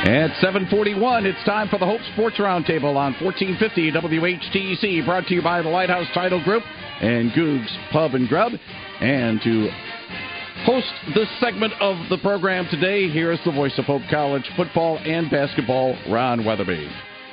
At 7:41, it's time for the Hope Sports Roundtable on 1450 WHTC, brought to you by the Lighthouse Title Group and Goog's Pub and Grub. And to host this segment of the program today, here is the voice of Hope College football and basketball, Ron Weatherby.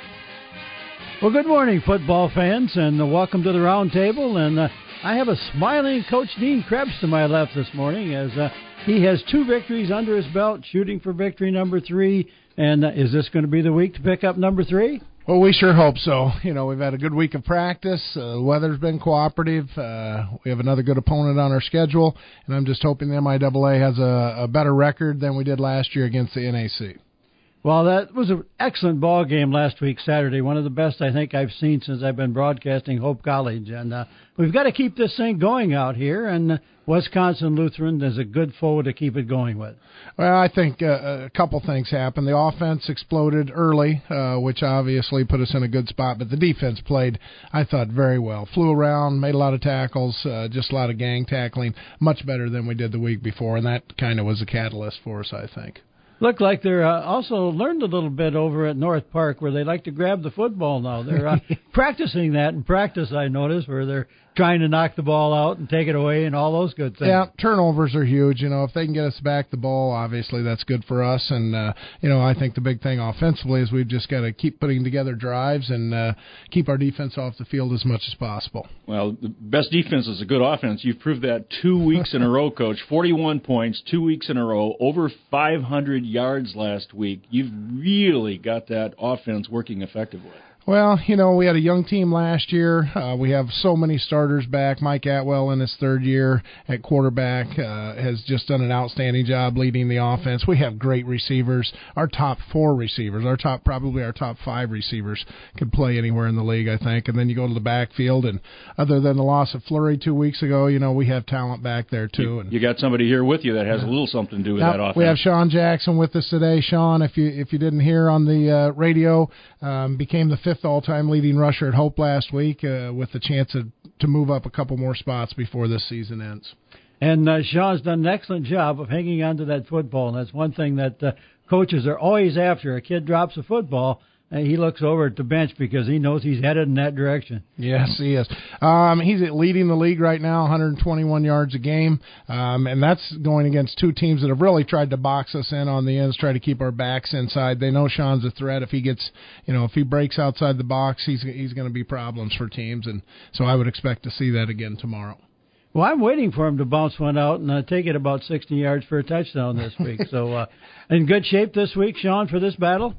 Well, good morning, football fans, and welcome to the Roundtable. And I have a smiling Coach Dean Krebs to my left this morning, as he has 2 victories under his belt, shooting for victory number 3. And is this going to be the week to pick up number 3? Well, we sure hope so. You know, we've had a good week of practice. The weather's been cooperative. We have another good opponent on our schedule, and I'm just hoping the MIAA has a better record than we did last year against the NAC. Well, that was an excellent ball game last week, Saturday. One of the best I think I've seen since I've been broadcasting Hope College. And we've got to keep this thing going out here, and Wisconsin Lutheran is a good foe to keep it going with. Well, I think a couple things happened. The offense exploded early, which obviously put us in a good spot, but the defense played, I thought, very well. Flew around, made a lot of tackles, just a lot of gang tackling, much better than we did the week before, and that kind of was a catalyst for us, I think. Looked like they're also learned a little bit over at North Park, where they like to grab the football now. They're practicing that in practice, I noticed, where they're trying to knock the ball out and take it away and all those good things. Yeah, turnovers are huge. You know, if they can get us back the ball, obviously that's good for us. And, you know, I think the big thing offensively is we've just got to keep putting together drives and keep our defense off the field as much as possible. Well, the best defense is a good offense. You've proved that 2 weeks in a row, Coach. 41 points, 2 weeks in a row, over 500 yards last week. You've really got that offense working effectively. Well, you know, we had a young team last year. We have so many starters back. Mike Atwell in his 3rd year at quarterback has just done an outstanding job leading the offense. We have great receivers. Our top 4 receivers, probably our top 5 receivers could play anywhere in the league, I think. And then you go to the backfield, and other than the loss of Fleury 2 weeks ago, you know, we have talent back there too. You got somebody here with you that has a little something to do with that offense. We have Sean Jackson with us today. Sean, if you didn't hear on the radio, became the 5th all-time leading rusher at Hope last week with the chance to move up a couple more spots before this season ends. And Sean's done an excellent job of hanging on to that football, and that's one thing that coaches are always after. A kid drops a football, and he looks over at the bench because he knows he's headed in that direction. Yes, he is. He's leading the league right now, 121 yards a game, and that's going against 2 teams that have really tried to box us in on the ends, try to keep our backs inside. They know Sean's a threat. If he gets, if he breaks outside the box, he's going to be problems for teams, and so I would expect to see that again tomorrow. Well, I'm waiting for him to bounce one out and take it about 60 yards for a touchdown this week. So, in good shape this week, Sean, for this battle?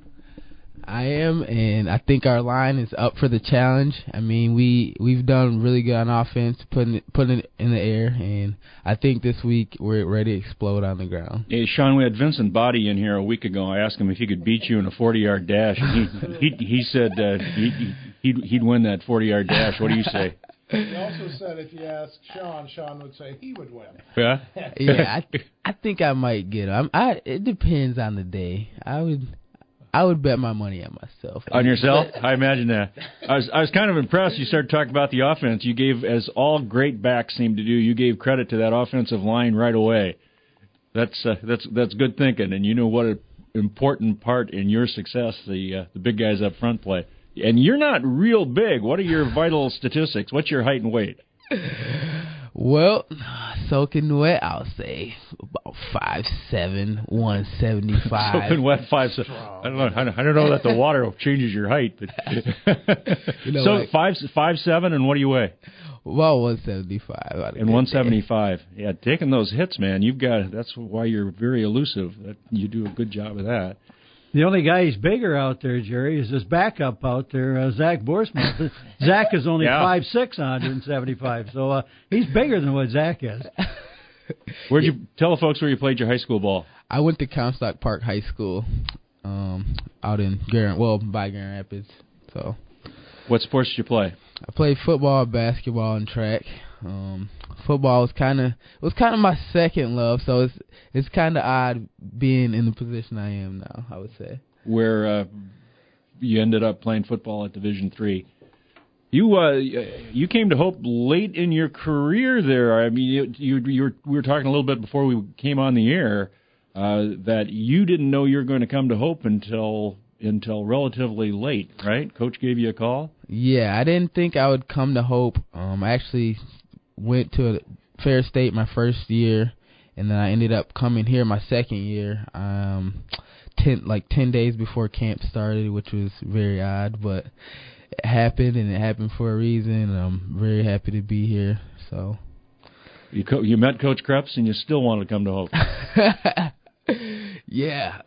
I am, and I think our line is up for the challenge. I mean, we've done really good on offense, putting it in the air, and I think this week we're ready to explode on the ground. Hey, Sean, we had Vincent Body in here a week ago. I asked him if he could beat you in a 40-yard dash, and he said he'd win that 40-yard dash. What do you say? He also said if you asked Sean would say he would win. Yeah? Yeah, I think I might get him. It depends on the day. I would bet my money on myself. On yourself? I imagine that. I was kind of impressed. You started talking about the offense. You gave, as all great backs seem to do, you gave credit to that offensive line right away. That's good thinking, and you know what an important part in your success the big guys up front play. And you're not real big. What are your vital statistics? What's your height and weight? Well, soaking wet, I'll say about 5'7", 175. Soaking wet, 5'7". I don't know that the water changes your height, but so like 5'7", and what do you weigh? Well, 175. And 175. Yeah, taking those hits, man. That's why you're very elusive. You do a good job of that. The only guy he's bigger out there, Jerry, is his backup out there, Zach Boersma. Zach is only 5'6", 175, so he's bigger than what Zach is. Where'd you tell the folks where you played your high school ball? I went to Comstock Park High School, out in by Grand Rapids. So, what sports did you play? I played football, basketball, and track. Football was kind of my second love, so it's kind of odd being in the position I am now, I would say. Where you ended up playing football at Division III. You came to Hope late in your career there. I mean, we were talking a little bit before we came on the air. that you didn't know you were going to come to Hope until relatively late, right? Coach gave you a call? Yeah, I didn't think I would come to Hope. I actually went to Fair State my first year, and then I ended up coming here my second year, 10 days before camp started, which was very odd, but it happened, and it happened for a reason, and I'm very happy to be here. So you met Coach Krebs, and you still want to come to Hope. Yeah.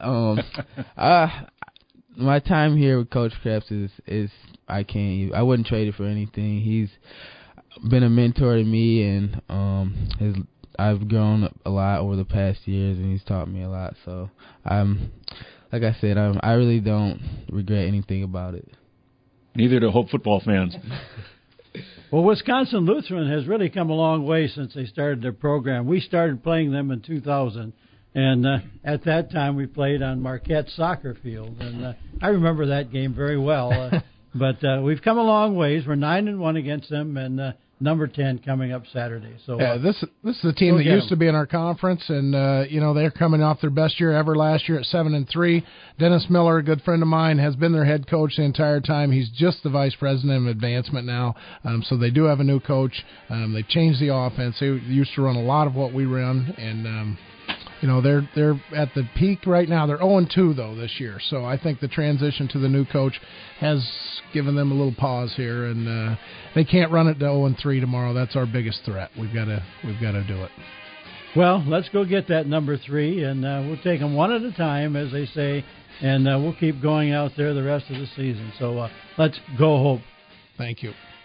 My time here with Coach Krebs is I wouldn't trade it for anything. He's been a mentor to me, and I've grown a lot over the past years, and he's taught me a lot. So like I said, I really don't regret anything about it. Neither do Hope football fans. Well, Wisconsin Lutheran has really come a long way since they started their program. We started playing them in 2000, and at that time we played on Marquette Soccer Field, and I remember that game very well. But we've come a long ways. We're 9-1 against them, and number 10 coming up Saturday. So this is the team that used to be in our conference, and they're coming off their best year ever last year at 7-3. Dennis Miller, a good friend of mine, has been their head coach the entire time. He's just the vice president of advancement now. So they do have a new coach. They changed the offense. They used to run a lot of what we run, and they're at the peak right now. They're 0-2 though this year, so I think the transition to the new coach has given them a little pause here, and they can't run it to 0-3 tomorrow. That's our biggest threat. We've got to do it. Well, let's go get that number 3, and we'll take them one at a time, as they say, and we'll keep going out there the rest of the season. So let's go Hope. Thank you.